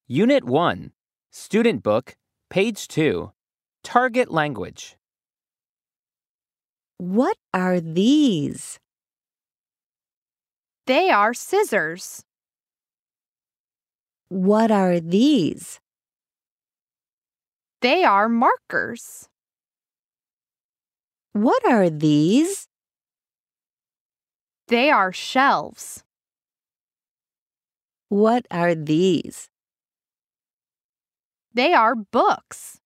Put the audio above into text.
Unit 1, Student Book, page 2, Target Language. What are these? They are scissors. What are these? They are markers. What are these? They are shelves. What are these? They are books.